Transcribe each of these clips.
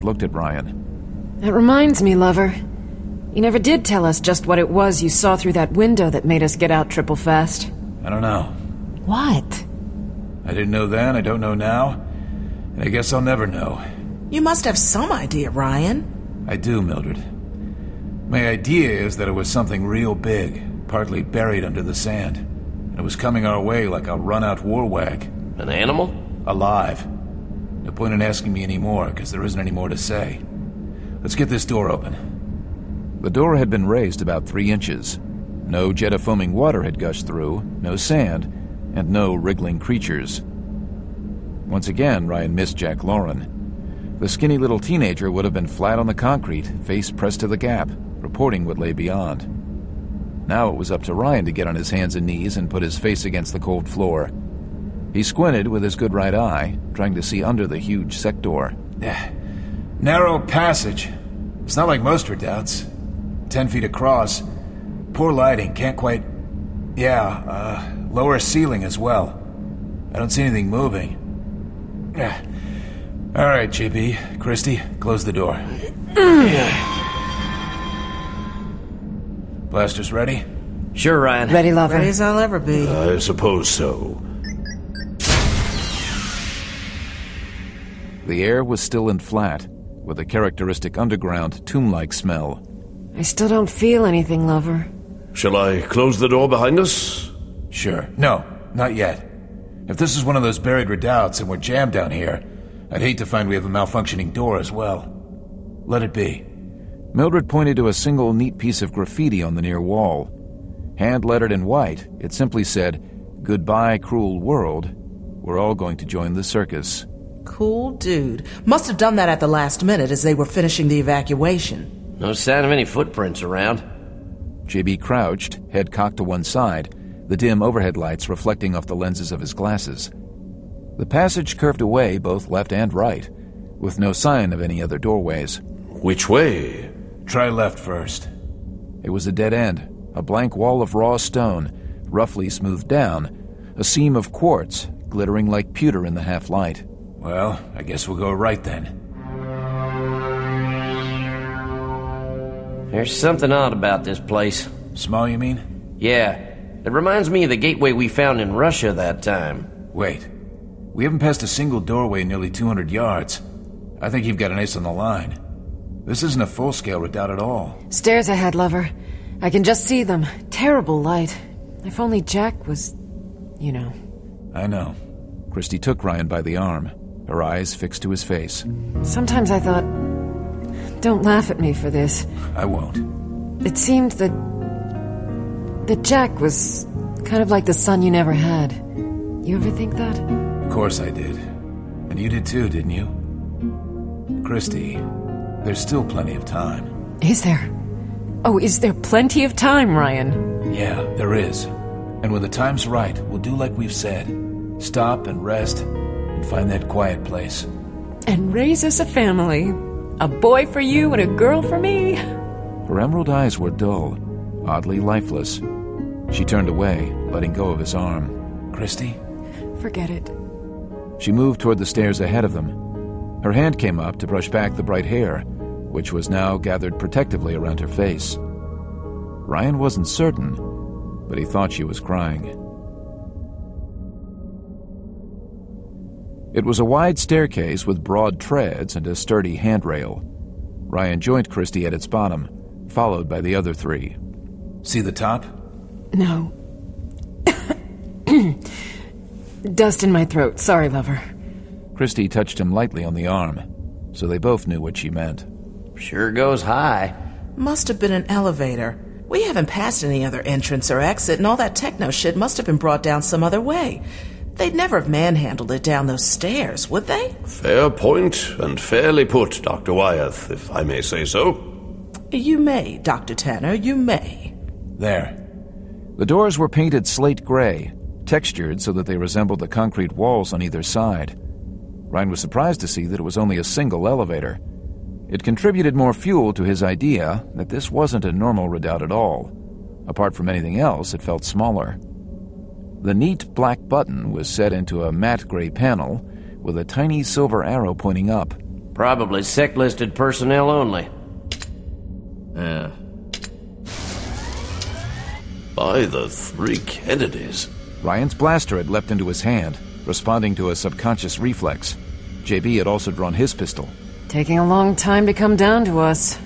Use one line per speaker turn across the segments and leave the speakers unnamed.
looked at Ryan.
That reminds me, lover. You never did tell us just what it was you saw through that window that made us get out triple fast.
I don't know.
What?
I didn't know then, I don't know now, and I guess I'll never know.
You must have some idea, Ryan.
I do, Mildred. My idea is that it was something real big, partly buried under the sand. And it was coming our way like a run-out war wag.
An animal?
Alive. No point in asking me any more, because there isn't any more to say. Let's get this door open. The door had been raised about 3 inches. No jet of foaming water had gushed through, no sand, and no wriggling creatures. Once again, Ryan missed Jack Lauren. The skinny little teenager would have been flat on the concrete, face pressed to the gap, reporting what lay beyond. Now it was up to Ryan to get on his hands and knees and put his face against the cold floor. He squinted with his good right eye, trying to see under the huge sector.
Narrow passage. It's not like most redoubts. 10 feet across. Poor lighting, can't quite... lower ceiling as well. I don't see anything moving. All right, JP. Christy, close the door. Blasters ready?
Sure, Ryan.
Ready, lover.
Ready as I'll ever be.
I suppose so.
The air was still and flat, with a characteristic underground, tomb-like smell.
I still don't feel anything, lover.
Shall I close the door behind us?
Sure. No, not yet. If this is one of those buried redoubts and we're jammed down here, I'd hate to find we have a malfunctioning door as well. Let it be.
Mildred pointed to a single neat piece of graffiti on the near wall. Hand-lettered in white, it simply said, "Goodbye, cruel world. We're all going to join the circus."
Cool dude. Must have done that at the last minute as they were finishing the evacuation.
No sign of any footprints around.
JB crouched, head cocked to one side, the dim overhead lights reflecting off the lenses of his glasses. The passage curved away both left and right, with no sign of any other doorways.
Which way?
Try left first.
It was a dead end, a blank wall of raw stone, roughly smoothed down, a seam of quartz glittering like pewter in the half-light.
Well, I guess we'll go right then.
There's something odd about this place.
Small, you mean?
Yeah, it reminds me of the gateway we found in Russia that time.
Wait. We haven't passed a single doorway in nearly 200 yards. I think you've got an ace on the line. This isn't a full-scale redoubt at all.
Stairs ahead, lover. I can just see them. Terrible light. If only Jack was... you know.
I know.
Christy took Ryan by the arm, her eyes fixed to his face.
Sometimes I thought... Don't laugh at me for this.
I won't.
It seemed that Jack was kind of like the son you never had. You ever think that?
Of course I did. And you did too, didn't you? Christy, there's still plenty of time.
Is there? Oh, is there plenty of time, Ryan?
Yeah, there is. And when the time's right, we'll do like we've said. Stop and rest and find that quiet place.
And raise us a family. A boy for you and a girl for me.
Her emerald eyes were dull, oddly lifeless. She turned away, letting go of his arm.
Christy?
Forget it.
She moved toward the stairs ahead of them. Her hand came up to brush back the bright hair, which was now gathered protectively around her face. Ryan wasn't certain, but he thought she was crying. It was a wide staircase with broad treads and a sturdy handrail. Ryan joined Christy at its bottom, followed by the other three.
See the top?
No. Dust in my throat. Sorry, lover.
Christy touched him lightly on the arm, so they both knew what she meant.
Sure goes high.
Must have been an elevator. We haven't passed any other entrance or exit, and all that techno shit must have been brought down some other way. They'd never have manhandled it down those stairs, would they?
Fair point, and fairly put, Dr. Wyeth, if I may say so.
You may, Dr. Tanner, you may.
There.
The doors were painted slate gray, textured so that they resembled the concrete walls on either side. Ryan was surprised to see that it was only a single elevator. It contributed more fuel to his idea that this wasn't a normal redoubt at all. Apart from anything else, it felt smaller. The neat black button was set into a matte gray panel with a tiny silver arrow pointing up.
Probably sect-listed personnel only.
Yeah.
By the three Kennedys.
Ryan's blaster had leapt into his hand, responding to a subconscious reflex. JB had also drawn his pistol.
Taking a long time to come down to us.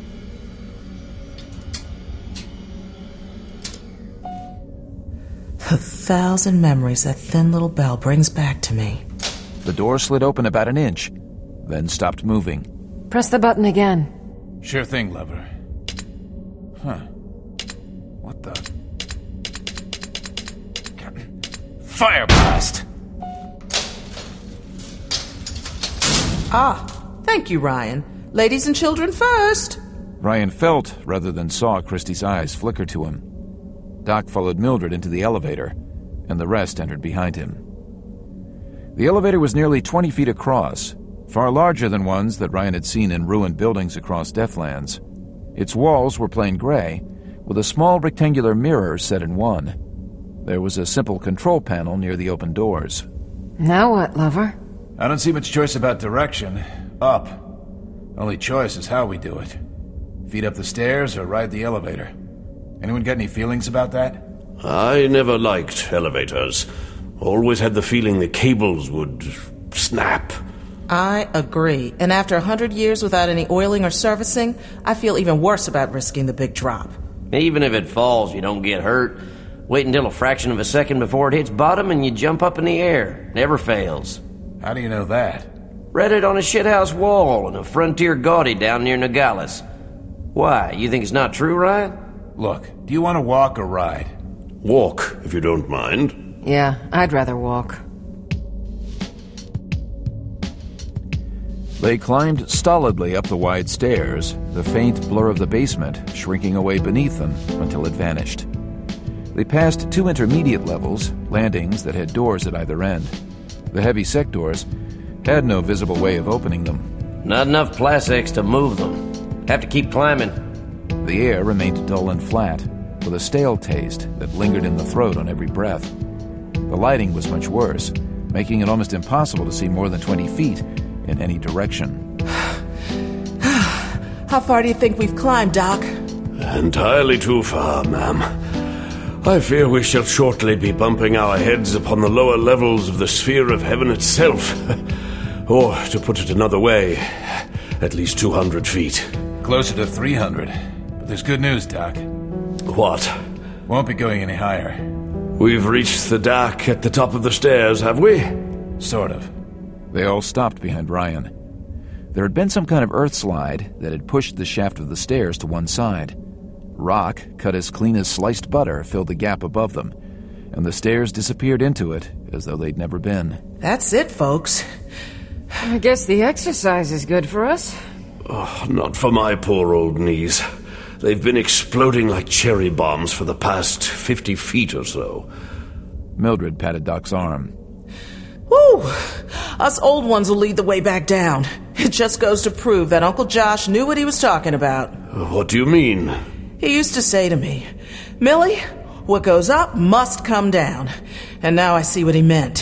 A thousand memories that thin little bell brings back to me.
The door slid open about an inch, then stopped moving.
Press the button again.
Sure thing, Lover. Huh. What the? Fire blast!
Ah, thank you, Ryan. Ladies and children first.
Ryan felt, rather than saw, Christie's eyes flicker to him. Doc followed Mildred into the elevator, and the rest entered behind him. The elevator was nearly 20 feet across, far larger than ones that Ryan had seen in ruined buildings across Deathlands. Its walls were plain gray, with a small rectangular mirror set in one. There was a simple control panel near the open doors.
Now what, Lover?
I don't see much choice about direction. Up. Only choice is how we do it. Feet up the stairs or ride the elevator. Anyone got any feelings about that?
I never liked elevators. Always had the feeling the cables would snap.
I agree. And after 100 years without any oiling or servicing, I feel even worse about risking the big drop.
Even if it falls, you don't get hurt. Wait until a fraction of a second before it hits bottom and you jump up in the air. Never fails.
How do you know that?
Read it on a shithouse wall in a frontier gaudy down near Nogales. Why, you think it's not true, Ryan?
Look, do you want to walk or ride?
Walk, if you don't mind.
Yeah, I'd rather walk.
They climbed stolidly up the wide stairs, the faint blur of the basement shrinking away beneath them until it vanished. They passed 2 intermediate levels, landings that had doors at either end. The heavy sect doors had no visible way of opening them.
Not enough plastics to move them. Have to keep climbing.
The air remained dull and flat, with a stale taste that lingered in the throat on every breath. The lighting was much worse, making it almost impossible to see more than 20 feet in any direction.
How far do you think we've climbed, Doc?
Entirely too far, ma'am. I fear we shall shortly be bumping our heads upon the lower levels of the sphere of heaven itself. Or, to put it another way, at least 200 feet.
Closer to 300. But there's good news, Doc.
What?
Won't be going any higher.
We've reached the dock at the top of the stairs, have we?
Sort of.
They all stopped behind Ryan. There had been some kind of earth slide that had pushed the shaft of the stairs to one side. Rock, cut as clean as sliced butter, filled the gap above them, and the stairs disappeared into it as though they'd never been.
That's it, folks.
I guess the exercise is good for us.
Oh, not for my poor old knees. They've been exploding like cherry bombs for the past 50 feet or so.
Mildred patted Doc's arm.
Whew! Us old ones will lead the way back down. It just goes to prove that Uncle Josh knew what he was talking about.
What do you mean?
He used to say to me, Millie, what goes up must come down. And now I see what he meant.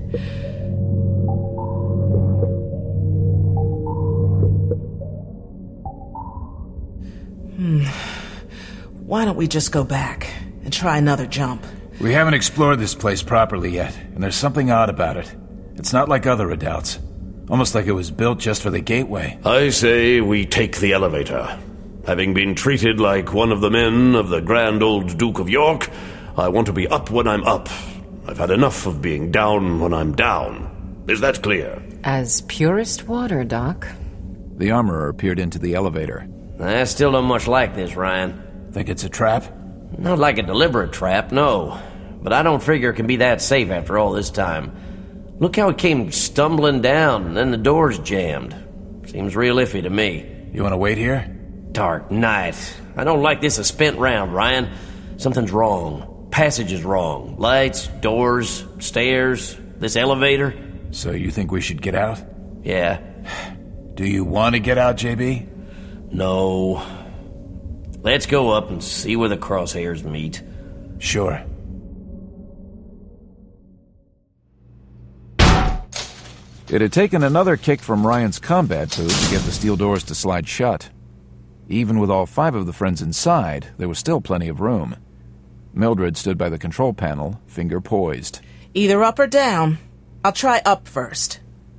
Why don't we just go back and try another jump?
We haven't explored this place properly yet, and there's something odd about it. It's not like other redoubts. Almost like it was built just for the gateway.
I say we take the elevator. Having been treated like one of the men of the grand old Duke of York, I want to be up when I'm up. I've had enough of being down when I'm down. Is that clear?
As purest water, Doc.
The armorer peered into the elevator.
I still don't much like this, Ryan.
Think it's a trap?
Not like a deliberate trap, no. But I don't figure it can be that safe after all this time. Look how it came stumbling down, and then the door's jammed. Seems real iffy to me.
You want to wait here?
Dark night. I don't like this a spent round, Ryan. Something's wrong. Passage is wrong. Lights, doors, stairs, this elevator.
So you think we should get out?
Yeah.
Do you want to get out, JB?
No. Let's go up and see where the crosshairs meet.
Sure.
It had taken another kick from Ryan's combat boot to get the steel doors to slide shut. Even with all 5 of the friends inside, there was still plenty of room. Mildred stood by the control panel, finger poised.
Either up or down. I'll try up first.